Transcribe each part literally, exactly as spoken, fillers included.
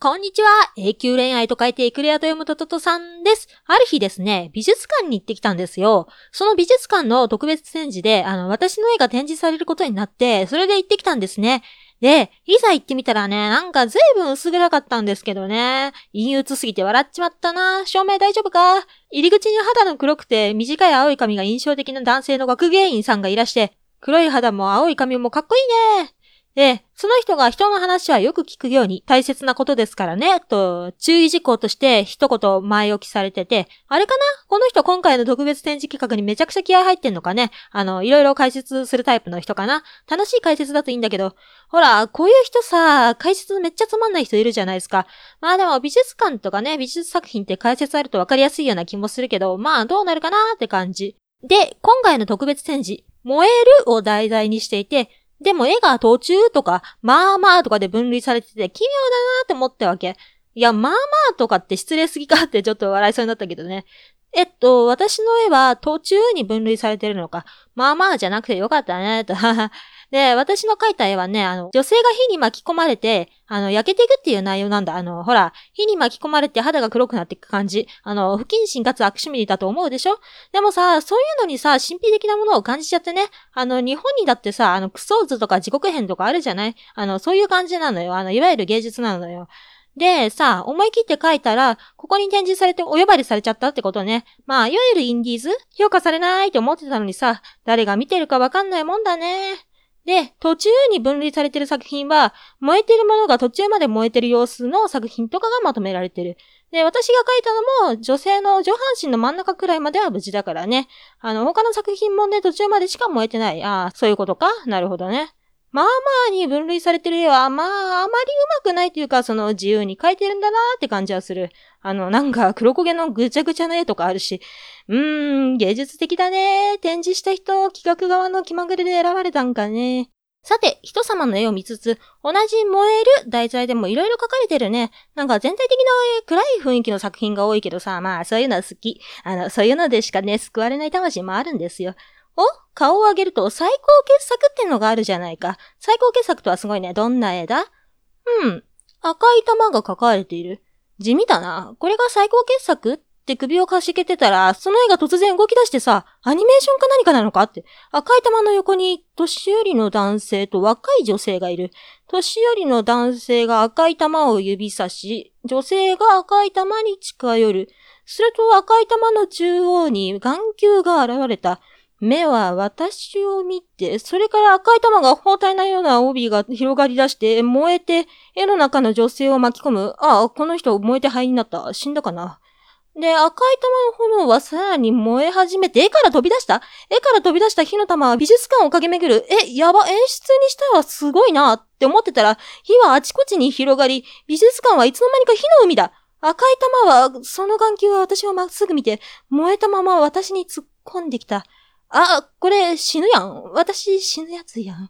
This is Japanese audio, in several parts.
こんにちは。永久恋愛と書いてエクレアと読むトトトさんです。ある日ですね、美術館に行ってきたんですよ。その美術館の特別展示で、あの、私の絵が展示されることになって、それで行ってきたんですね。で、いざ行ってみたらね、なんか随分薄暗かったんですけどね。陰鬱すぎて笑っちまったな。照明大丈夫か？入り口に肌の黒くて短い青い髪が印象的な男性の学芸員さんがいらして、黒い肌も青い髪もかっこいいね。で、その人が人の話はよく聞くように大切なことですからね、と注意事項として一言前置きされてて、あれかな？この人今回の特別展示企画にめちゃくちゃ気合入ってんのかね？あの、いろいろ解説するタイプの人かな？楽しい解説だといいんだけど、ほら、こういう人さ、解説めっちゃつまんない人いるじゃないですか。まあでも美術館とかね、美術作品って解説あるとわかりやすいような気もするけど、まあどうなるかなって感じ。で、今回の特別展示、燃えるを題材にしていて、でも絵が途中とか、まあまあとかで分類されてて奇妙だなって思ったわけ。いや、まあまあとかって失礼すぎかってちょっと笑いそうになったけどね。えっと、私の絵は途中に分類されてるのか。まあまあじゃなくてよかったね、と。で、私の描いた絵はね、あの、女性が火に巻き込まれて、あの、焼けていくっていう内容なんだ。あの、ほら、火に巻き込まれて肌が黒くなっていく感じ。あの、不謹慎かつ悪趣味だと思うでしょ？でもさ、そういうのにさ、神秘的なものを感じちゃってね。あの、日本にだってさ、あの、クソーズとか地獄編とかあるじゃない？あの、そういう感じなのよ。あの、いわゆる芸術なのよ。で、さ、思い切って書いたら、ここに展示されてお呼ばれされちゃったってことね。まあ、いわゆるインディーズ？評価されないって思ってたのにさ、誰が見てるかわかんないもんだね。で、途中に分類されてる作品は、燃えてるものが途中まで燃えてる様子の作品とかがまとめられてる。で、私が書いたのも、女性の上半身の真ん中くらいまでは無事だからね。あの、他の作品もね、途中までしか燃えてない。ああ、そういうことか。なるほどね。まあまあに分類されてる絵は、まあ、あまり上手くないというか、その自由に描いてるんだなーって感じはする。あの、なんか黒焦げのぐちゃぐちゃな絵とかあるし、うーん、芸術的だねー。展示した人、企画側の気まぐれで選ばれたんかね。さて、人様の絵を見つつ、同じ燃える題材でもいろいろ描かれてるね。なんか全体的な暗い雰囲気の作品が多いけどさ、まあそういうのは好き。あの、そういうのでしかね、救われない魂もあるんですよ。お？顔を上げると最高傑作ってのがあるじゃないか。最高傑作とはすごいね。どんな絵だ？うん。赤い玉が描かれている。地味だな。これが最高傑作って首をかしげてたら、その絵が突然動き出してさ、アニメーションか何かなのかって。赤い玉の横に、年寄りの男性と若い女性がいる。年寄りの男性が赤い玉を指さし、女性が赤い玉に近寄る。すると赤い玉の中央に眼球が現れた。目は私を見て、それから赤い玉が包帯のような帯が広がり出して、燃えて、絵の中の女性を巻き込む。ああ、この人燃えて灰になった。死んだかな。で、赤い玉の炎はさらに燃え始めて、絵から飛び出した絵から飛び出した火の玉は美術館を駆け巡る。え、やば、演出にしてはすごいなって思ってたら、火はあちこちに広がり、美術館はいつの間にか火の海だ。赤い玉は、その眼球は私をまっすぐ見て、燃えたまま私に突っ込んできた。あ、これ死ぬやん。私死ぬやつやん。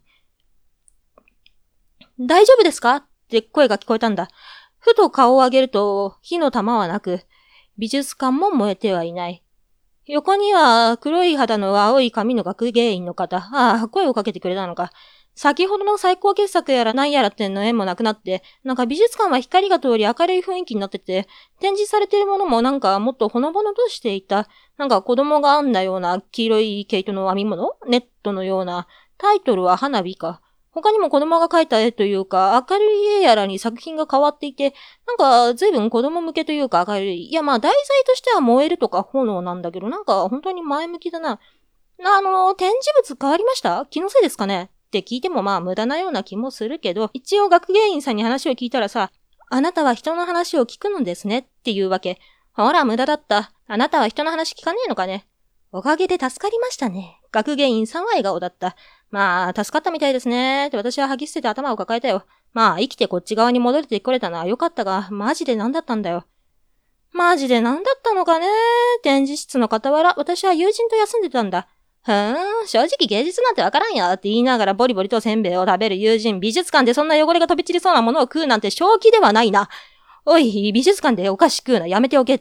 大丈夫ですか？って声が聞こえたんだ。ふと顔を上げると火の玉はなく、美術館も燃えてはいない。横には黒い肌の青い髪の学芸員の方。ああ、声をかけてくれたのか。先ほどの最高傑作やら何やらってんの絵もなくなって、なんか美術館は光が通り明るい雰囲気になってて、展示されているものもなんかもっとほのぼのとしていた。なんか子供が編んだような黄色い毛糸の編み物？ネットのような。タイトルは花火か。他にも子供が描いた絵というか、明るい絵やらに作品が変わっていて、なんか随分子供向けというか明るい。いやまあ題材としては燃えるとか炎なんだけど、なんか本当に前向きだな。あの、展示物変わりました？気のせいですかね？って聞いてもまあ無駄なような気もするけど、一応学芸員さんに話を聞いたらさ、あなたは人の話を聞くのですねっていうわけ。ほら無駄だった。あなたは人の話聞かねえのかね。おかげで助かりましたね。学芸員さんは笑顔だった。まあ、助かったみたいですね。って私は吐き捨てて頭を抱えたよ。まあ、生きてこっち側に戻れてこれたのはよかったが、マジで何だったんだよ。マジで何だったのかね。展示室の傍ら、私は友人と休んでたんだ。ふーん、正直芸術なんてわからんよって言いながらボリボリとせんべいを食べる友人。美術館でそんな汚れが飛び散りそうなものを食うなんて正気ではないな。おい、美術館でお菓子食うな、やめておけって、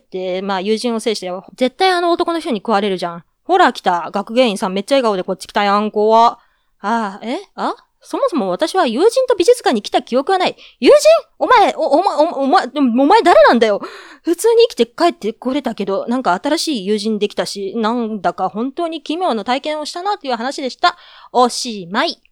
まあ友人を制してよ。絶対あの男の人に食われるじゃん。ほら来た、学芸員さんめっちゃ笑顔でこっち来たやん、怖。ああ、えあそもそも私は友人と美術館に来た記憶はない。友人？お前、お、お前、お、お前、お前誰なんだよ。普通に生きて帰ってこれたけど、なんか新しい友人できたし、なんだか本当に奇妙な体験をしたなという話でした。おしまい。